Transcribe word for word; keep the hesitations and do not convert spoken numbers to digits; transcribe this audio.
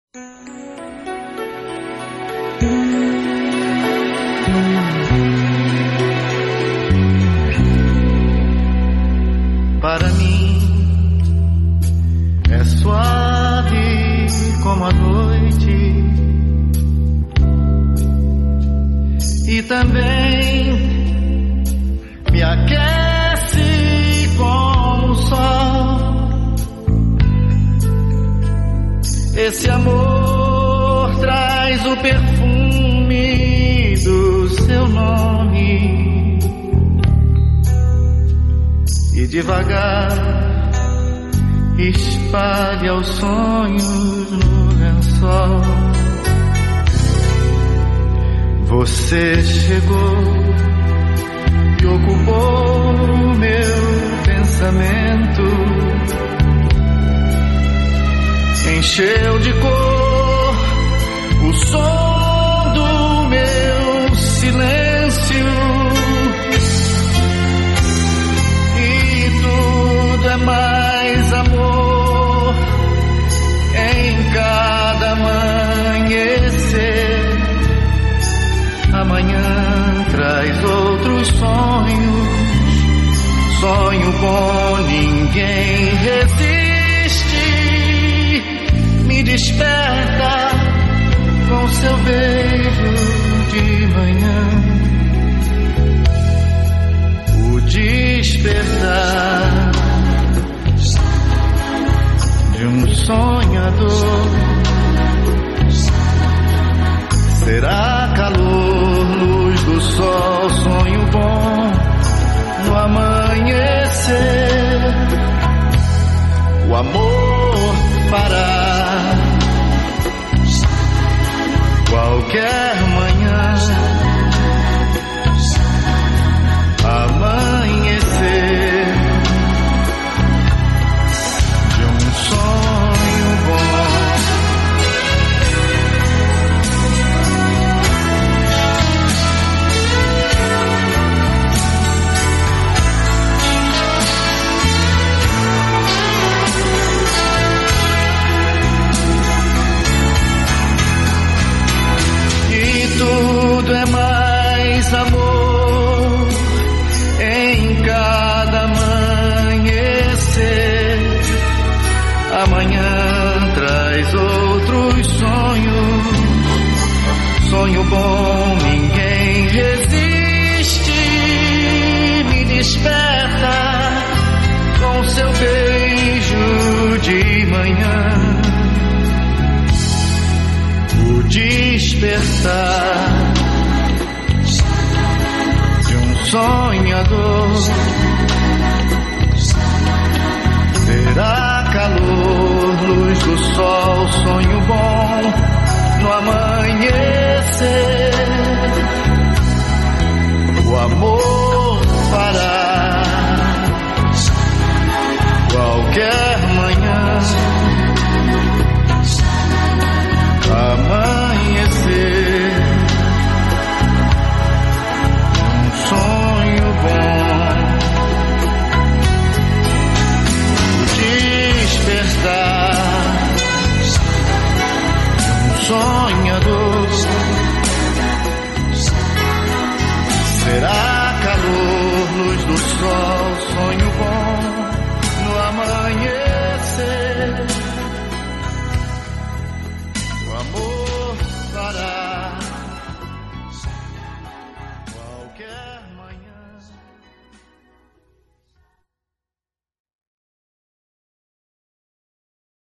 Para mim é suave como a noite e também me aquece com o sol. Esse amor traz o perfume do seu nome e devagar espalha os sonhos no lençol. Você chegou e ocupou meu pensamento, encheu de cor o som do meu silêncio. É mais amor em cada amanhecer. Amanhã traz outros sonhos. Sonho bom ninguém resiste. Me desperta com seu beijo de manhã. O despertar de um sonhador será calor, luz do sol, sonho bom no amanhecer. O amor fará qualquer manhã amanhecer. Sonho bom. E tudo é mais amor em cada amanhecer. Amanhã traz outros sonhos. Sonho bom ninguém resiste. Me desperta com seu beijo de manhã. O despertar de um sonhador será calor, luz do sol, sonho bom no amanhecer. O amor fará qualquer manhã amanhecer. Um sonho bom. Despertar um sonhador